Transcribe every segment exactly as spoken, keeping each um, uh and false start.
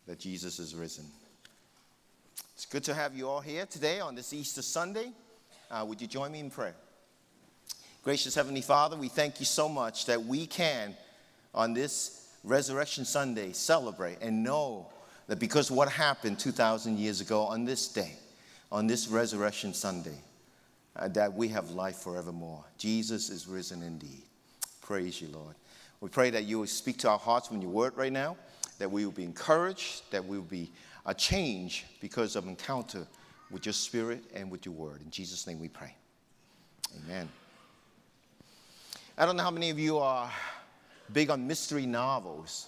that Jesus is risen. It's good to have you all here today on this Easter Sunday. Uh, would you join me in prayer? Gracious Heavenly Father, we thank you so much that we can, on this Resurrection Sunday, celebrate and know that because of what happened two thousand years ago on this day, on this Resurrection Sunday, uh, that we have life forevermore. Jesus is risen indeed. Praise you, Lord. We pray that you will speak to our hearts when you word right now, that we will be encouraged, that we will be a change because of encounter with your Spirit and with your word. In Jesus' name we pray. Amen. I don't know how many of you are big on mystery novels.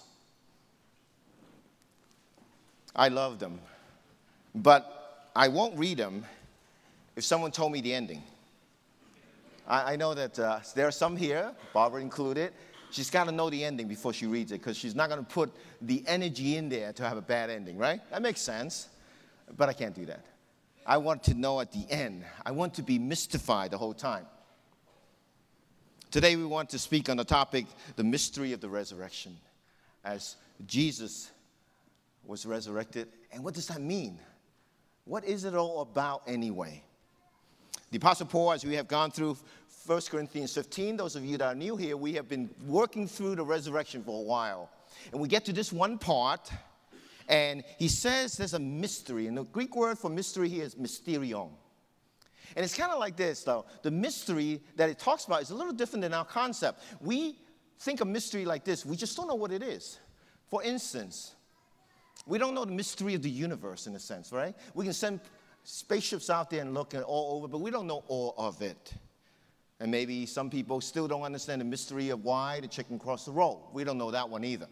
I love them. But I won't read them if someone told me the ending. I, I know that uh, there are some here, Barbara included. She's got to know the ending before she reads it because she's not going to put the energy in there to have a bad ending, right? That makes sense. But I can't do that. I want to know at the end. I want to be mystified the whole time. Today we want to speak on the topic, the mystery of the resurrection, as Jesus was resurrected. And what does that mean? What is it all about anyway? The Apostle Paul, as we have gone through First Corinthians fifteen, those of you that are new here, we have been working through the resurrection for a while. And we get to this one part, and he says there's a mystery. And the Greek word for mystery here is mysterion. And it's kind of like this, though. The mystery that it talks about is a little different than our concept. We think of mystery like this. We just don't know what it is. For instance, we don't know the mystery of the universe in a sense, right? We can send spaceships out there and look at all over, but we don't know all of it. And maybe some people still don't understand the mystery of why the chicken crossed the road. We don't know that one either.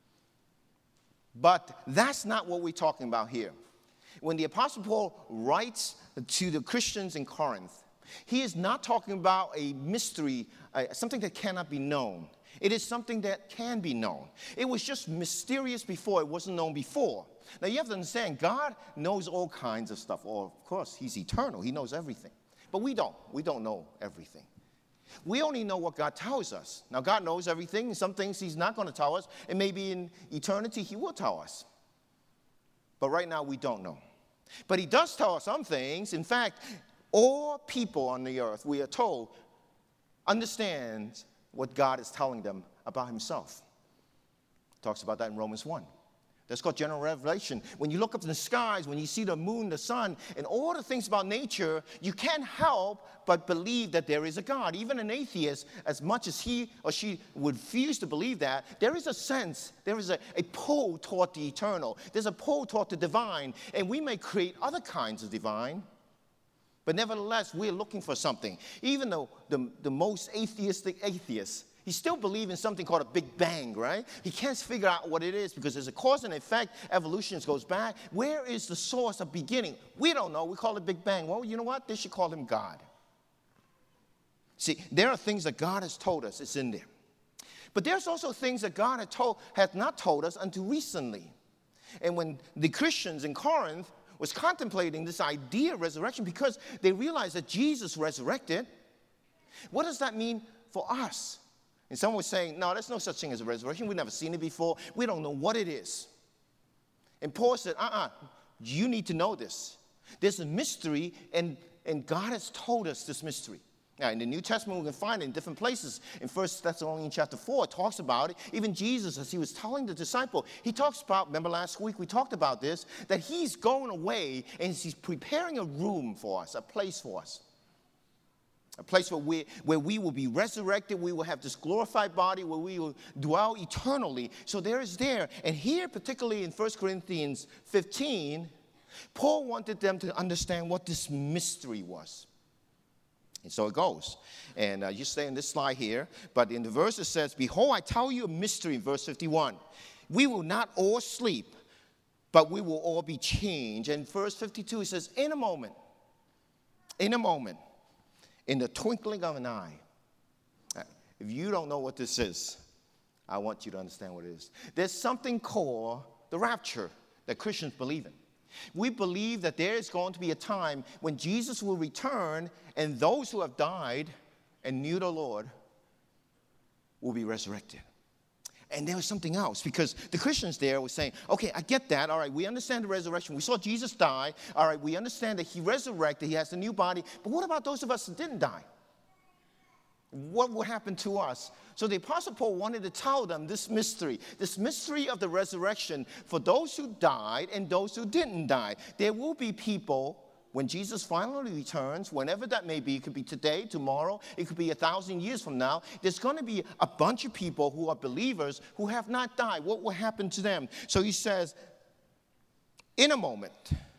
But that's not what we're talking about here. When the Apostle Paul writes to the Christians in Corinth, he is not talking about a mystery, uh, something that cannot be known. It is something that can be known. It was just mysterious before. It wasn't known before. Now, you have to understand, God knows all kinds of stuff. Or, of course, he's eternal. He knows everything. But we don't. We don't know everything. We only know what God tells us. Now, God knows everything. And some things he's not going to tell us. And maybe in eternity he will tell us. But right now we don't know. But he does tell us some things. In fact, all people on the earth, we are told, understand what God is telling them about himself. He talks about that in Romans one. That's called general revelation. When you look up in the skies, when you see the moon, the sun, and all the things about nature, you can't help but believe that there is a God. Even an atheist, as much as he or she would refuse to believe that, there is a sense, there is a, a pull toward the eternal. There's a pull toward the divine. And we may create other kinds of divine, but nevertheless, we're looking for something. Even though the, the most atheistic atheist, he still believes in something called a Big Bang, right? He can't figure out what it is because there's a cause and effect. Evolution goes back. Where is the source of beginning? We don't know. We call it Big Bang. Well, you know what? They should call him God. See, there are things that God has told us. It's in there. But there's also things that God had told, had not told us until recently. And when the Christians in Corinth was contemplating this idea of resurrection because they realized that Jesus resurrected, what does that mean for us? And someone was saying, no, there's no such thing as a resurrection. We've never seen it before. We don't know what it is. And Paul said, uh-uh, you need to know this. There's a mystery, and, and God has told us this mystery. Now, in the New Testament, we can find it in different places. In First Thessalonians chapter four, it talks about it. Even Jesus, as he was telling the disciple, he talks about, remember last week we talked about this, that he's going away, and he's preparing a room for us, a place for us. A place where we, where we will be resurrected, we will have this glorified body, where we will dwell eternally. So there is there. And here, particularly in First Corinthians fifteen, Paul wanted them to understand what this mystery was. And so it goes. And uh, you stay in this slide here. But in the verse it says, behold, I tell you a mystery, in verse fifty-one. We will not all sleep, but we will all be changed. And verse fifty-two, it says, in a moment, in a moment, in the twinkling of an eye. If you don't know what this is, I want you to understand what it is. There's something called the rapture that Christians believe in. We believe that there is going to be a time when Jesus will return and those who have died and knew the Lord will be resurrected. And there was something else, because the Christians there were saying, okay, I get that. All right, we understand the resurrection. We saw Jesus die. All right, we understand that he resurrected. He has a new body. But what about those of us that didn't die? What will happen to us? So the Apostle Paul wanted to tell them this mystery, this mystery of the resurrection for those who died and those who didn't die. There will be people, when Jesus finally returns, whenever that may be, it could be today, tomorrow, it could be a thousand years from now, there's going to be a bunch of people who are believers who have not died. What will happen to them? So he says, in a moment.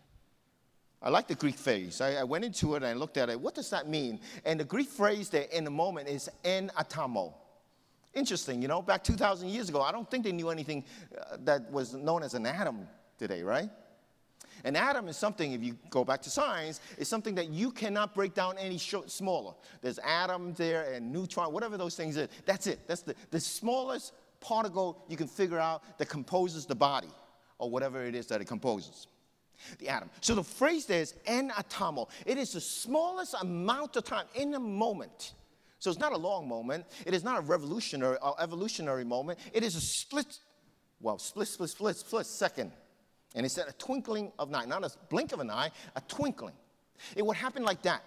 I like the Greek phrase. I, I went into it and I looked at it. What does that mean? And the Greek phrase there, in a moment, is en atamo. Interesting, you know, back two thousand years ago, I don't think they knew anything uh, that was known as an atom today, right? An atom is something, if you go back to science, is something that you cannot break down any smaller. There's atoms there and neutron, whatever those things is. That's it. That's the, the smallest particle you can figure out that composes the body, or whatever it is that it composes. The atom. So the phrase there is en atomo. It is the smallest amount of time in a moment. So it's not a long moment. It is not a revolutionary or evolutionary moment. It is a split, well, split, split, split, split second. And it said a twinkling of an eye, not a blink of an eye, a twinkling. It would happen like that.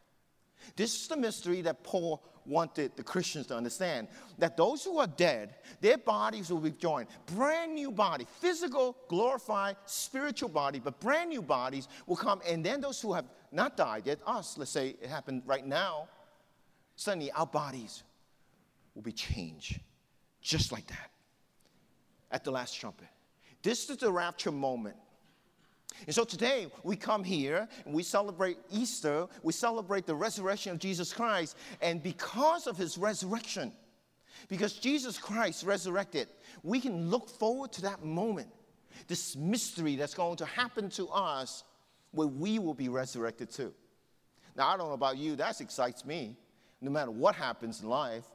This is the mystery that Paul wanted the Christians to understand, that those who are dead, their bodies will be joined. Brand new body, physical, glorified, spiritual body, but brand new bodies will come. And then those who have not died yet, us, let's say it happened right now, suddenly our bodies will be changed just like that at the last trumpet. This is the rapture moment. And so today, we come here, and we celebrate Easter, we celebrate the resurrection of Jesus Christ, and because of his resurrection, because Jesus Christ resurrected, we can look forward to that moment, this mystery that's going to happen to us, where we will be resurrected too. Now, I don't know about you, that excites me, no matter what happens in life.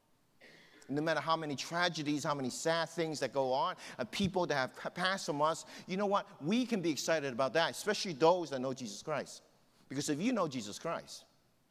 No matter how many tragedies, how many sad things that go on, and people that have passed from us, you know what? We can be excited about that, especially those that know Jesus Christ. Because if you know Jesus Christ,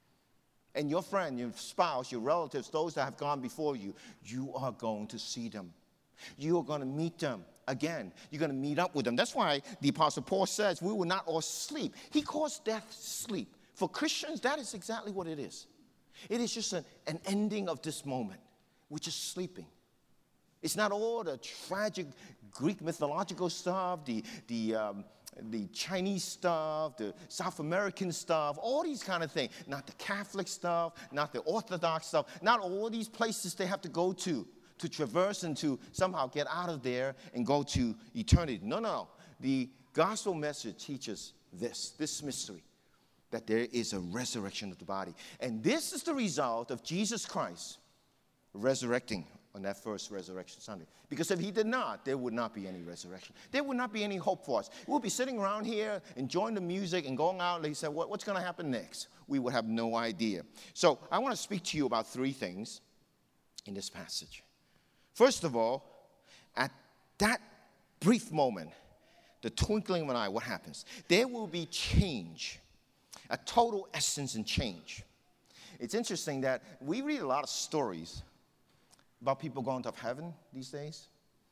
and your friend, your spouse, your relatives, those that have gone before you, you are going to see them. You are going to meet them again. You're going to meet up with them. That's why the Apostle Paul says we will not all sleep. He calls death sleep. For Christians, that is exactly what it is. It is just an, an ending of this moment. We're just sleeping. It's not all the tragic Greek mythological stuff, the, the, um, the Chinese stuff, the South American stuff, all these kind of things. Not the Catholic stuff, not the Orthodox stuff, not all these places they have to go to, to traverse and to somehow get out of there and go to eternity. No, no, no. The gospel message teaches this, this mystery, that there is a resurrection of the body. And this is the result of Jesus Christ resurrecting on that first resurrection Sunday. Because if he did not, there would not be any resurrection. There would not be any hope for us. We'll be sitting around here enjoying the music and going out and they said, what, what's going to happen next? We would have no idea. So I want to speak to you about three things in this passage. First of all, at that brief moment, the twinkling of an eye, what happens? There will be change, a total essence and change. It's interesting that we read a lot of stories about people going to heaven these days,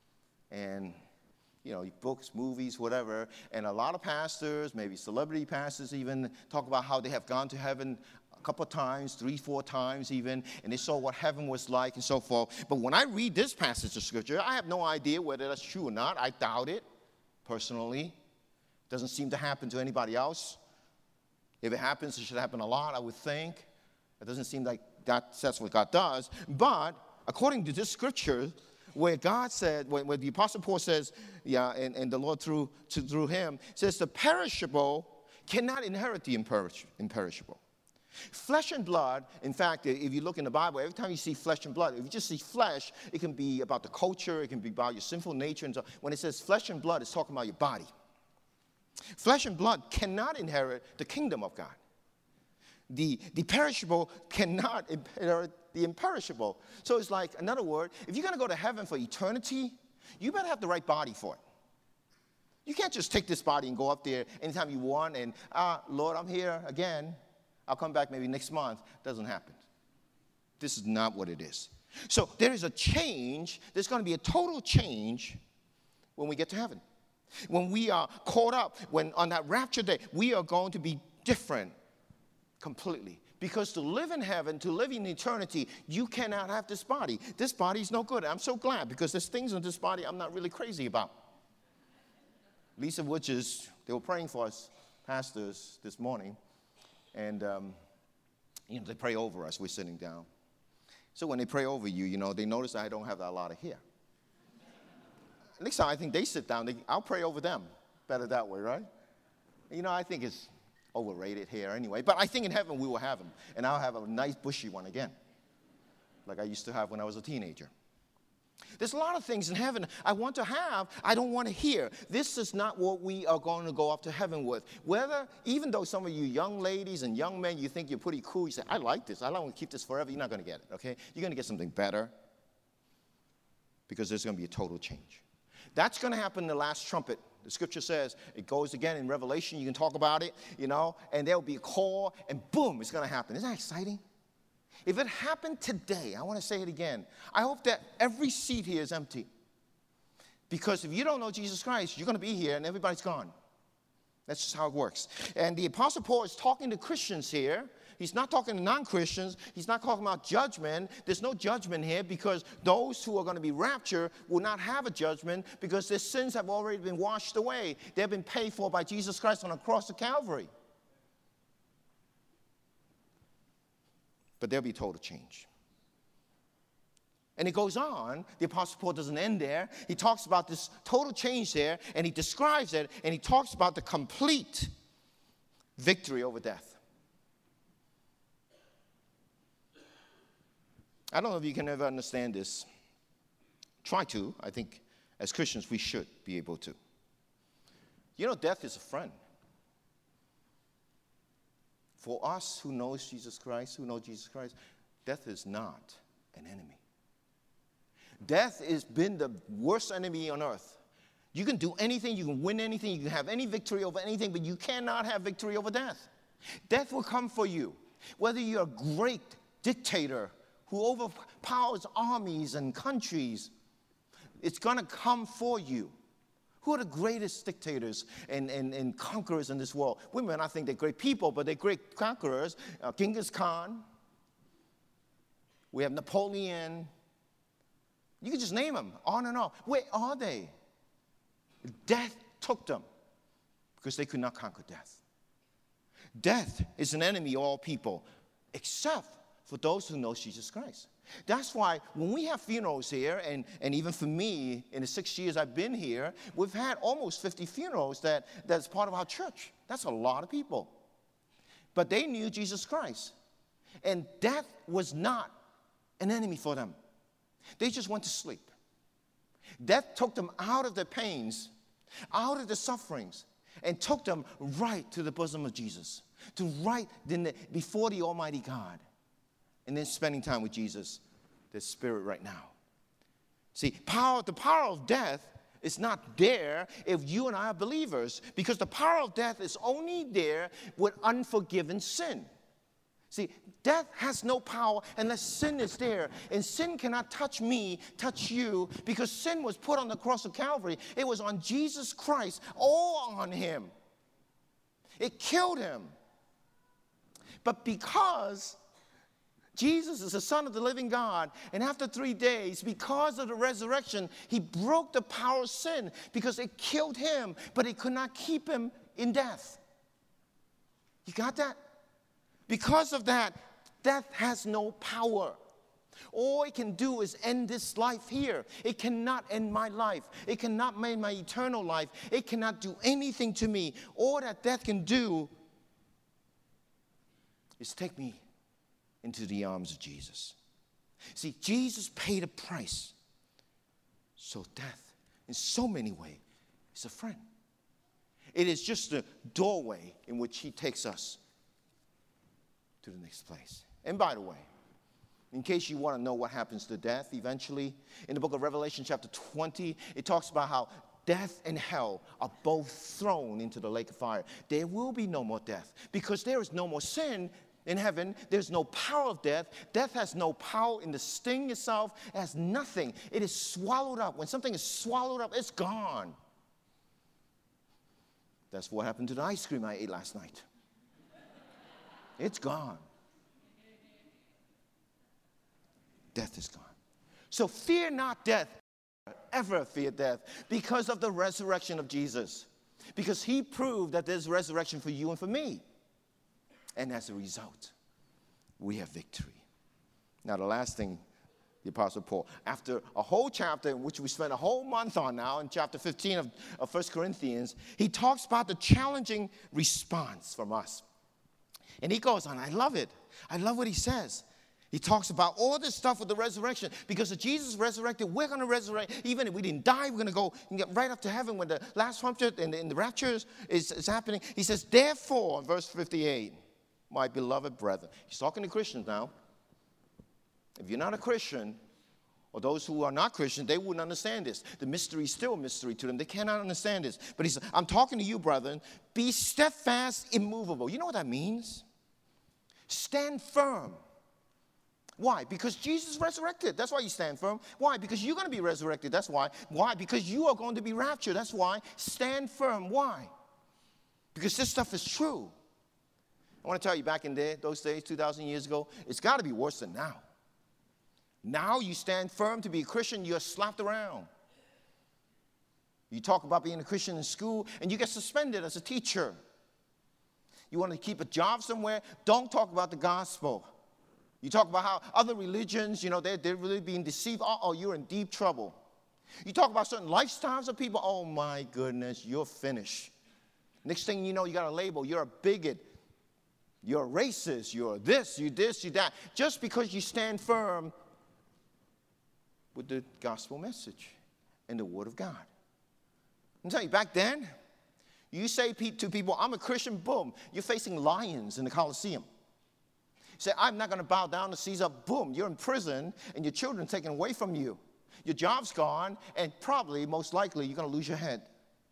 and, you know, books, movies, whatever, and a lot of pastors, maybe celebrity pastors even, talk about how they have gone to heaven a couple of times, three, four times even, and they saw what heaven was like and so forth. But when I read this passage of Scripture, I have no idea whether that's true or not. I doubt it, personally. It doesn't seem to happen to anybody else. If it happens, it should happen a lot, I would think. It doesn't seem like that, that's what God does. But according to this scripture, where God said, when, when the Apostle Paul says, yeah, and, and the Lord through, to, through him, says the perishable cannot inherit the imperish, imperishable. Flesh and blood, in fact, if you look in the Bible, every time you see flesh and blood, if you just see flesh, it can be about the culture, it can be about your sinful nature. And so when it says flesh and blood, it's talking about your body. Flesh and blood cannot inherit the kingdom of God. The, the perishable cannot inherit the imperishable. So it's like, in other words, if you're going to go to heaven for eternity, you better have the right body for it. You can't just take this body and go up there anytime you want and, ah, Lord, I'm here again. I'll come back maybe next month. Doesn't happen. This is not what it is. So there is a change. There's going to be a total change when we get to heaven. When we are caught up, when on that rapture day, we are going to be different completely. Because to live in heaven, to live in eternity, you cannot have this body. This body is no good. I'm so glad because there's things in this body I'm not really crazy about. Least of which is, they were praying for us, pastors, this morning. And, um, you know, they pray over us. We're sitting down. So when they pray over you, you know, they notice I don't have a lot of hair. Next time I think they sit down, they, I'll pray over them. Better that way, right? You know, I think it's overrated hair anyway. But I think in heaven we will have them. And I'll have a nice bushy one again. Like I used to have when I was a teenager. There's a lot of things in heaven I want to have, I don't want to hear. This is not what we are going to go up to heaven with. Whether, even though some of you young ladies and young men, you think you're pretty cool, you say, I like this, I want to keep this forever, you're not going to get it, okay? You're going to get something better because there's going to be a total change. That's going to happen in the last trumpet. The scripture says, it goes again in Revelation, you can talk about it, you know, and there'll be a call, and boom, it's going to happen. Isn't that exciting? If it happened today, I want to say it again. I hope that every seat here is empty. Because if you don't know Jesus Christ, you're going to be here and everybody's gone. That's just how it works. And the Apostle Paul is talking to Christians here. He's not talking to non-Christians. He's not talking about judgment. There's no judgment here because those who are going to be raptured will not have a judgment because their sins have already been washed away. They've been paid for by Jesus Christ on the cross of Calvary. But there'll be total change. And it goes on. The Apostle Paul doesn't end there. He talks about this total change there, and he describes it, and he talks about the complete victory over death. I don't know if you can ever understand this. Try to. I think as Christians we should be able to. You know, death is a friend. For us who knows Jesus Christ, who know Jesus Christ, death is not an enemy. Death has been the worst enemy on earth. You can do anything, you can win anything, you can have any victory over anything, but you cannot have victory over death. Death will come for you. Whether you're a great dictator who overpowers armies and countries, it's going to come for you. Who are the greatest dictators and, and, and conquerors in this world? We may not think they're great people, but they're great conquerors. Uh, Genghis Khan. We have Napoleon. You can just name them on and on. Where are they? Death took them because they could not conquer death. Death is an enemy of all people, except for those who know Jesus Christ. That's why when we have funerals here, and, and even for me, in the six years I've been here, we've had almost fifty funerals that, that's part of our church. That's a lot of people. But they knew Jesus Christ. And death was not an enemy for them. They just went to sleep. Death took them out of their pains, out of the sufferings, and took them right to the bosom of Jesus, to right in the, before the Almighty God. And then spending time with Jesus, the Spirit right now. See, power, the power of death is not there if you and I are believers, because the power of death is only there with unforgiven sin. See, death has no power unless sin is there. And sin cannot touch me, touch you, because sin was put on the cross of Calvary. It was on Jesus Christ, all on him. It killed him. But because Jesus is the Son of the living God, and after three days, because of the resurrection, he broke the power of sin because it killed him, but it could not keep him in death. You got that? Because of that, death has no power. All it can do is end this life here. It cannot end my life. It cannot end my eternal life. It cannot do anything to me. All that death can do is take me into the arms of Jesus. See, Jesus paid a price. So death, in so many ways, is a friend. It is just the doorway in which he takes us to the next place. And by the way, in case you want to know what happens to death eventually, in the book of Revelation chapter twenty, it talks about how death and hell are both thrown into the lake of fire. There will be no more death because there is no more sin. In heaven, there's no power of death. Death has no power in the sting itself. It has nothing. It is swallowed up. When something is swallowed up, it's gone. That's what happened to the ice cream I ate last night. It's gone. Death is gone. So fear not death. Ever fear death because of the resurrection of Jesus. Because he proved that there's resurrection for you and for me. And as a result, we have victory. Now, the last thing, the Apostle Paul, after a whole chapter, in which we spent a whole month on now, in chapter fifteen of, of First Corinthians, he talks about the challenging response from us. And he goes on, I love it. I love what he says. He talks about all this stuff with the resurrection. Because if Jesus resurrected, we're going to resurrect. Even if we didn't die, we're going to go and get right up to heaven when the last trumpet and the, and the rapture is, is, is happening. He says, therefore, verse fifty-eight, my beloved brethren. He's talking to Christians now. If you're not a Christian, or those who are not Christians, they wouldn't understand this. The mystery is still a mystery to them. They cannot understand this. But he says, I'm talking to you, brethren. Be steadfast, immovable. You know what that means? Stand firm. Why? Because Jesus resurrected. That's why you stand firm. Why? Because you're going to be resurrected. That's why. Why? Because you are going to be raptured. That's why. Stand firm. Why? Because this stuff is true. I want to tell you, back in there, those days, two thousand years ago, it's got to be worse than now. Now you stand firm to be a Christian, you're slapped around. You talk about being a Christian in school, and you get suspended as a teacher. You want to keep a job somewhere, don't talk about the gospel. You talk about how other religions, you know, they're, they're really being deceived. Uh-oh, you're in deep trouble. You talk about certain lifestyles of people, oh my goodness, you're finished. Next thing you know, you got a label, you're a bigot. You're a racist, you're this, you this, you that. Just because you stand firm with the gospel message and the word of God. I'm telling you, back then, you say to people, I'm a Christian, boom, you're facing lions in the Colosseum. You say, I'm not going to bow down to Caesar, boom, you're in prison and your children taken away from you. Your job's gone, and probably, most likely, you're going to lose your head.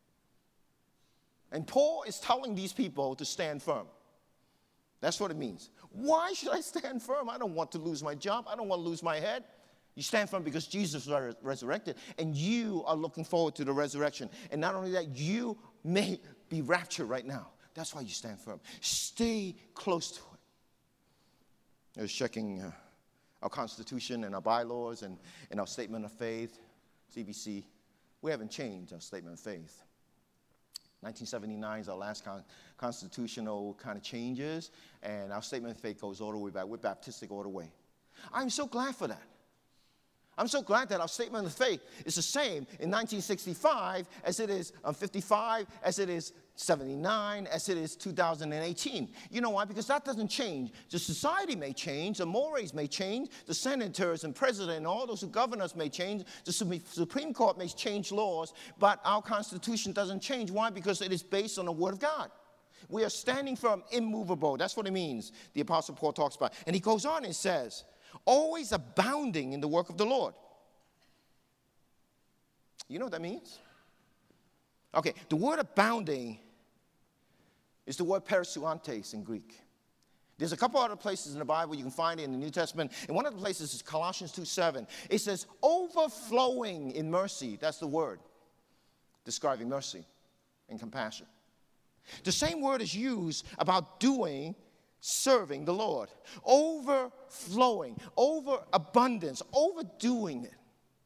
And Paul is telling these people to stand firm. That's what it means. Why should I stand firm? I don't want to lose my job. I don't want to lose my head. You stand firm because Jesus was resurrected, and you are looking forward to the resurrection. And not only that, you may be raptured right now. That's why you stand firm. Stay close to it. I was checking uh, our Constitution and our bylaws and, and our Statement of Faith, C B C. We haven't changed our Statement of Faith. nineteen seventy-nine is our last con constitutional kind of changes, and our Statement of Faith goes all the way back. We're Baptistic all the way. I'm so glad for that. I'm so glad that our Statement of Faith is the same in nineteen sixty-five as it is um, fifty-five, as it is seventy-nine, as it is two thousand eighteen. You know why? Because that doesn't change. The society may change, the mores may change, the senators and president and all those who govern us may change, the Supreme Court may change laws, but our Constitution doesn't change. Why? Because it is based on the Word of God. We are standing firm, immovable. That's what it means, the Apostle Paul talks about. And he goes on and says, always abounding in the work of the Lord. You know what that means? Okay, the word abounding is the word perissuantes in Greek. There's a couple other places in the Bible you can find it in the New Testament. And one of the places is Colossians two seven. It says overflowing in mercy. That's the word describing mercy and compassion. The same word is used about doing, serving the Lord. Overflowing, overabundance, overdoing it.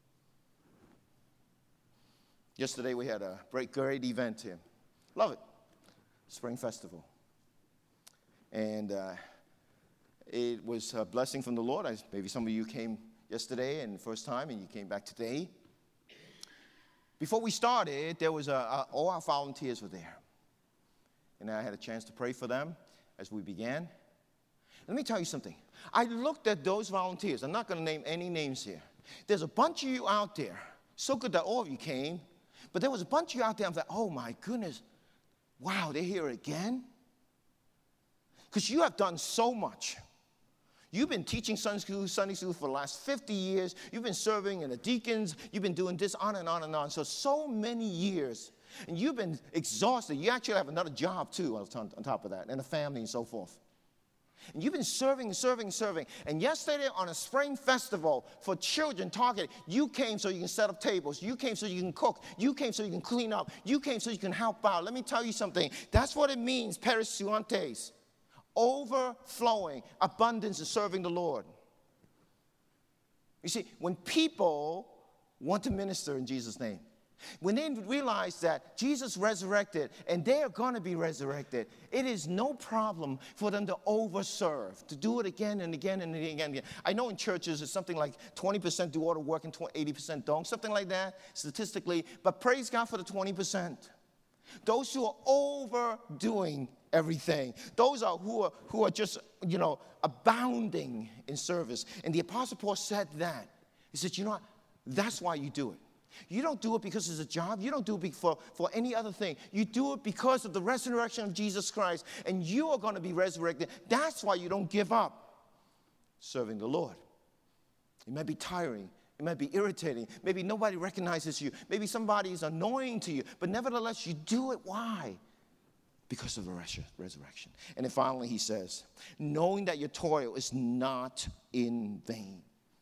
Yesterday we had a great, great event here. Love it. Spring Festival. And uh, it was a blessing from the Lord. I, maybe some of you came yesterday and the first time, and you came back today. Before we started, there was a, a, all our volunteers were there. And I had a chance to pray for them as we began. Let me tell you something. I looked at those volunteers. I'm not going to name any names here. There's a bunch of you out there. So good that all of you came. But there was a bunch of you out there. I'm like, oh my goodness. Wow, they're here again? Because you have done so much. You've been teaching Sunday school, Sunday school for the last fifty years. You've been serving in the deacons. You've been doing this on and on and on. So, so many years. And you've been exhausted. You actually have another job, too, on top of that, and a family and so forth. And you've been serving, serving, serving. And yesterday on a spring festival for children targeted, you came so you can set up tables. You came so you can cook. You came so you can clean up. You came so you can help out. Let me tell you something. That's what it means, perisuantes. Overflowing, abundance in serving the Lord. You see, when people want to minister in Jesus' name, when they realize that Jesus resurrected and they are going to be resurrected, it is no problem for them to overserve, to do it again and again and again and again. I know in churches it's something like twenty percent do all the work and eighty percent don't, something like that statistically. But praise God for the twenty percent. Those who are overdoing everything. Those are who are who are just, you know, abounding in service. And the Apostle Paul said that. He said, you know what? That's why you do it. You don't do it because it's a job. You don't do it for, for any other thing. You do it because of the resurrection of Jesus Christ. And you are going to be resurrected. That's why you don't give up serving the Lord. It might be tiring. It might be irritating. Maybe nobody recognizes you. Maybe somebody is annoying to you. But nevertheless, you do it. Why? Because of the resurrection. And then finally he says, knowing that your toil is not in vain.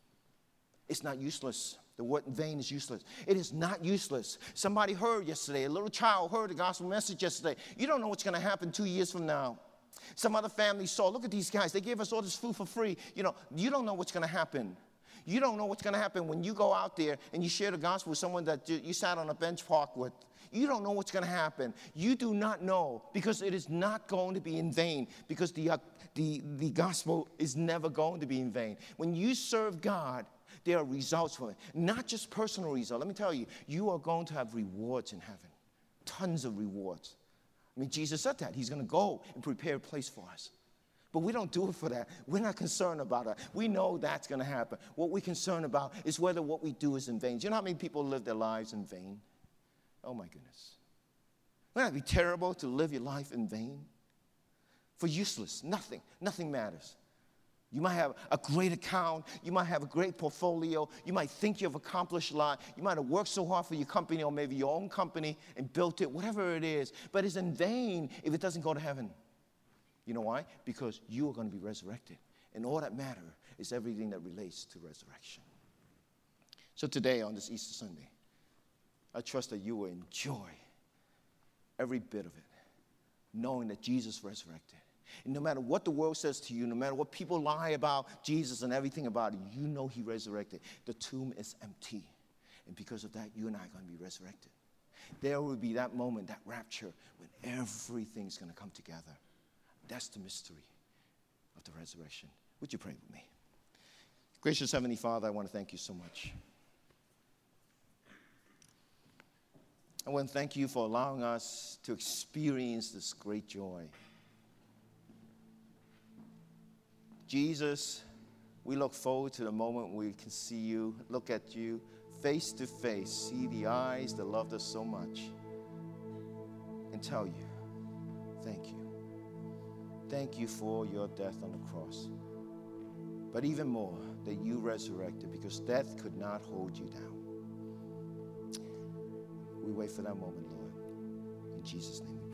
It's not useless. The word vain is useless. It is not useless. Somebody heard yesterday, a little child heard the gospel message yesterday. You don't know what's going to happen two years from now. Some other family saw, look at these guys. They gave us all this food for free. You know, you don't know what's going to happen. You don't know what's going to happen when you go out there and you share the gospel with someone that you sat on a bench park with. You don't know what's going to happen. You do not know, because it is not going to be in vain, because the, uh, the, the gospel is never going to be in vain. When you serve God, there are results from it. Not just personal results. Let me tell you, you are going to have rewards in heaven. Tons of rewards. I mean, Jesus said that. He's going to go and prepare a place for us. But we don't do it for that. We're not concerned about it. We know that's going to happen. What we're concerned about is whether what we do is in vain. Do you know how many people live their lives in vain? Oh, my goodness. Wouldn't that be terrible to live your life in vain? For useless. Nothing. Nothing matters. You might have a great account. You might have a great portfolio. You might think you've accomplished a lot. You might have worked so hard for your company or maybe your own company and built it, whatever it is. But it's in vain if it doesn't go to heaven. You know why? Because you are going to be resurrected. And all that matters is everything that relates to resurrection. So today, on this Easter Sunday, I trust that you will enjoy every bit of it, knowing that Jesus resurrected. And no matter what the world says to you, no matter what people lie about Jesus and everything about it, you know he resurrected. The tomb is empty. And because of that, you and I are going to be resurrected. There will be that moment, that rapture, when everything's going to come together. That's the mystery of the resurrection. Would you pray with me? Gracious Heavenly Father, I want to thank you so much. I want to thank you for allowing us to experience this great joy. Jesus, we look forward to the moment we can see you, look at you face to face, see the eyes that loved us so much, and tell you, thank you. Thank you for your death on the cross. But even more, that you resurrected, because death could not hold you down. We wait for that moment, Lord. In Jesus' name we pray.